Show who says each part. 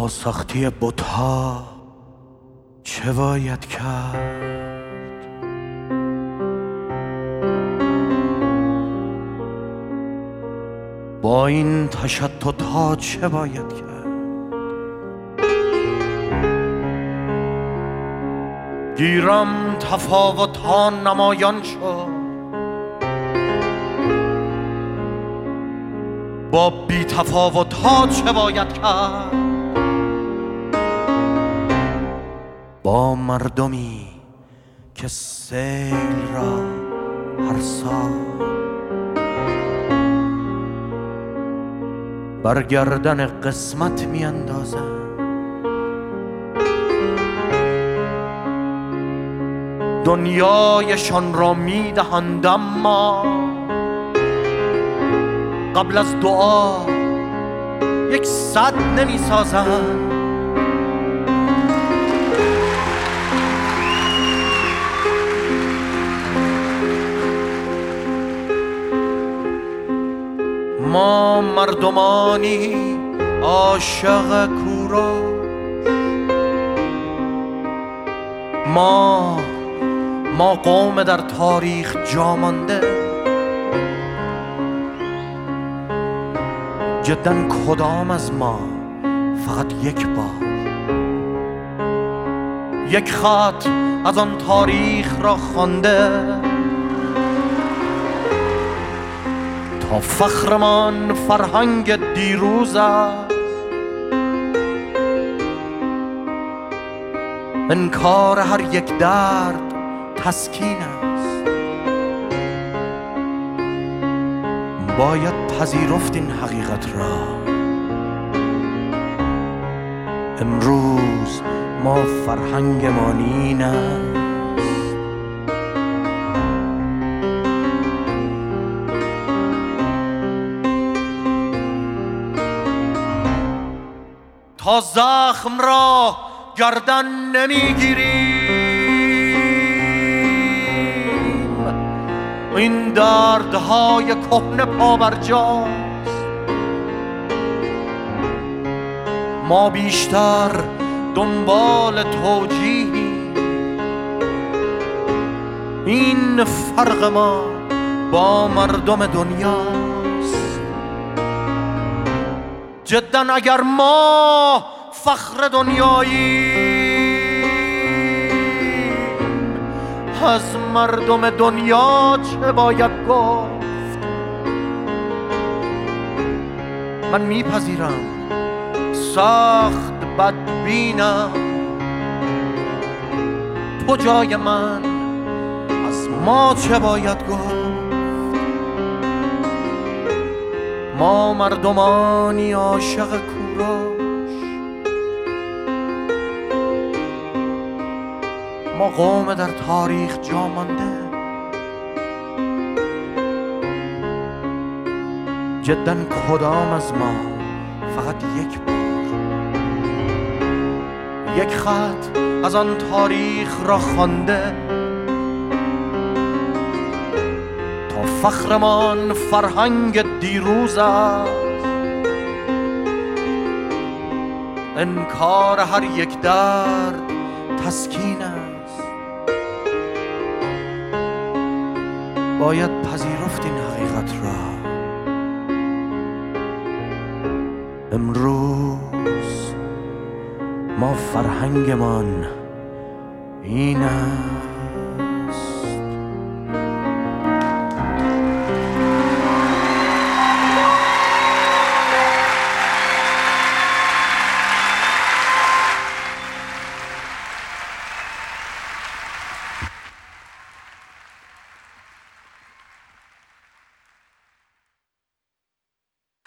Speaker 1: با سختی بت‌ها چه باید کرد؟ با این تشتت‌ها چه باید کرد؟ گیرم تفاوت‌ها نمایان شد، با بی تفاوت‌ها چه باید کرد؟ با مردمی که سیل را هر سال بر گردن قسمت می اندازند، دنیایشان را می دهند اما قبل از دعا یک صد نمی سازند. ما مردمانی عاشق کوروش، ما قوم در تاریخ جا مانده، جداً کدام از ما فقط یک بار یک خط از آن تاریخ را خوانده تا فخرمان فرهنگ دیروز است؟ انکار هر یک درد تسکین است، باید پذیرفت این حقیقت را. امروز ما فرهنگمان این است، تا زخم را گردن نمیگیریم، این دردهای کهنه پابرجاست. ما بیشتر دنبال توجیهیم، این فرق ما با مردم دنیاست. جداً اگر ما فخر دنیاییم، از مردم دنیا چه باید گفت؟ من میپذیرم سخت بدبینم، تو جای من، از ما چه باید گفت؟ ما مردمانی عاشق کوروش، ما قوم در تاریخ جا مانده، جداً کدام از ما فقط یک بار یک خط از آن تاریخ را خوانده تا فخرمان فرهنگ دیروز است؟ انکار هر یک درد تسکین است، باید پذیرفت این حقیقت را. امروز ما فرهنگمان این است.